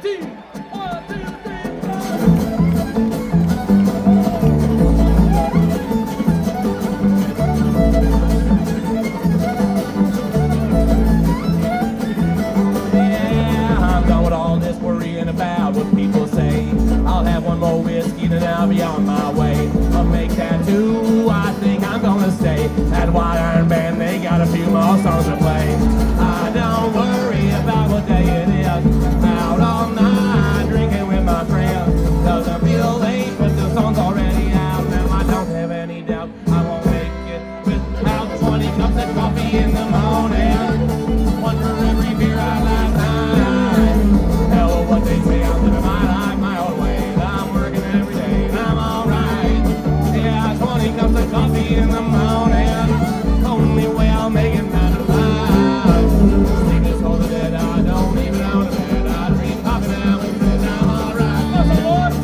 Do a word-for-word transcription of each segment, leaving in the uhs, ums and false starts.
two, one, two, three, four. Yeah, I'm done with all this worrying about what people say. I'll have one more whiskey, then I'll be on my way. I'll make tattoo, I think I'm gonna stay. That White Iron Band, they got a few more songs to play. I don't worry about what day it is. Out all night, drinking with my friends. Doesn't feel late, but the song's already out. Now I don't have any doubt I won't make it without twenty cups of coffee in the morning. One for every beer I last night. Hell, what they say, I'm living my life my own way. I'm working every day and I'm alright. Yeah, twenty cups of coffee in the morning. Only way I'll make it out of life. Sleep is older than I don't even know the bed. I drink coffee now and then I'm alright. Listen, Lord.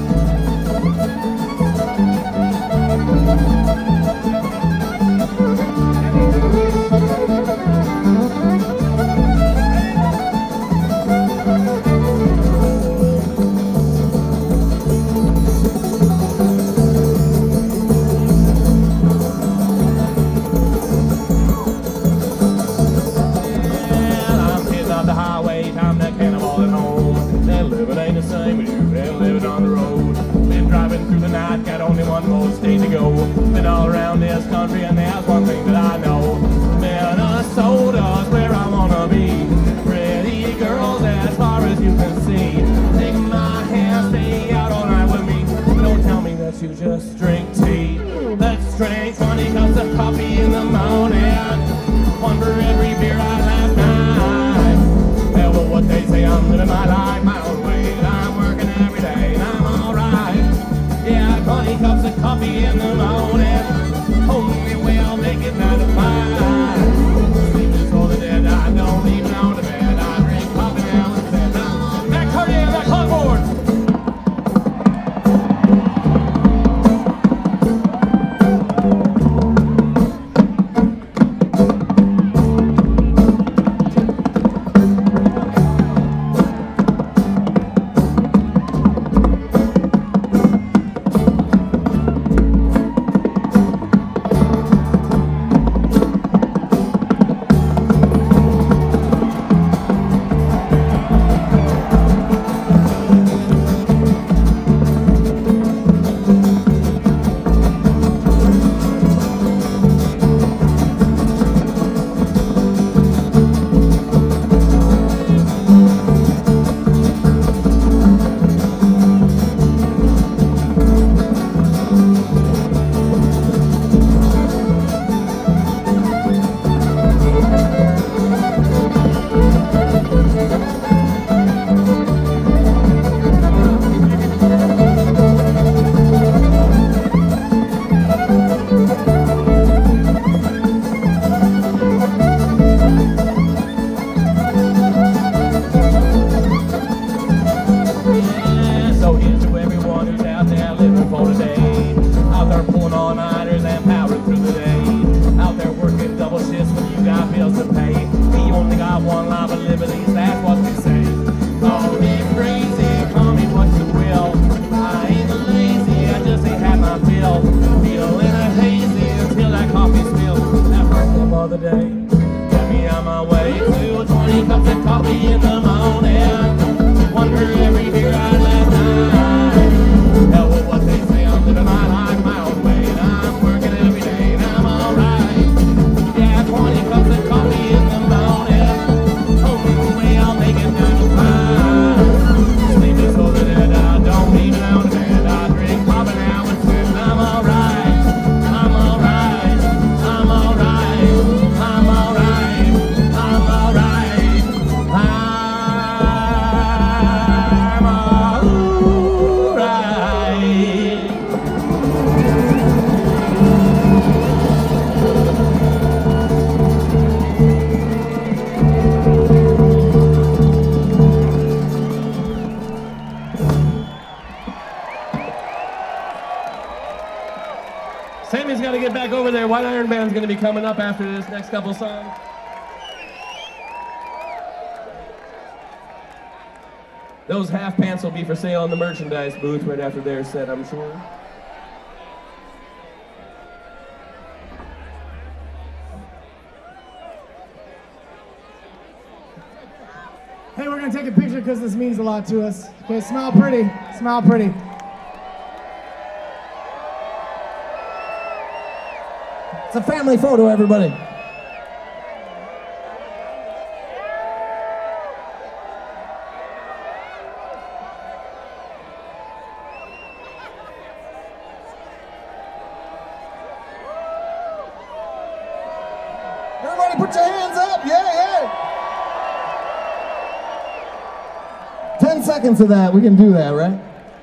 Got only one more state to go. Been all around this country and there's one thing that I know. Minnesota's where I wanna be. Pretty girls as far as you can see. Take my hand, stay out all night with me. Don't tell me that you just drink tea. Let's drink twenty cups of coffee in the morning. One for every beer I last night. Hell, well, what they say, I'm living my life my own way. I'm working every day and I'm alright. Yeah, twenty cups of coffee in the morning. Only way I'll make it out of mine. Sleep is older than I don't even know the bed. I drink coffee now and then. Back Cartier, back Hogboard. Sammy's got to get back over there. White Iron Band's going to be coming up after this next couple songs. Those half pants will be for sale in the merchandise booth right after their set, I'm sure. Hey, we're gonna take a picture because this means a lot to us. Okay, smile pretty, smile pretty. It's a family photo, everybody. Everybody put your hands up, yeah, yeah. Ten seconds of that, we can do that, right?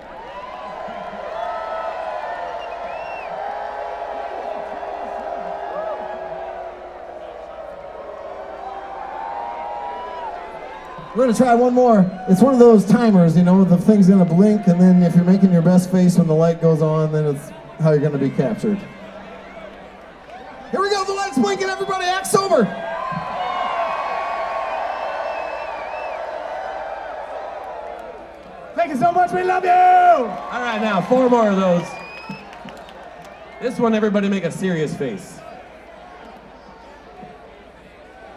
We're gonna try one more. It's one of those timers, you know, the thing's gonna blink, and then if you're making your best face when the light goes on, then it's how you're gonna be captured. Here we go, the light's blinking, everybody, act sober. Thank you so much, we love you! All right, now, four more of those. This one, everybody make a serious face.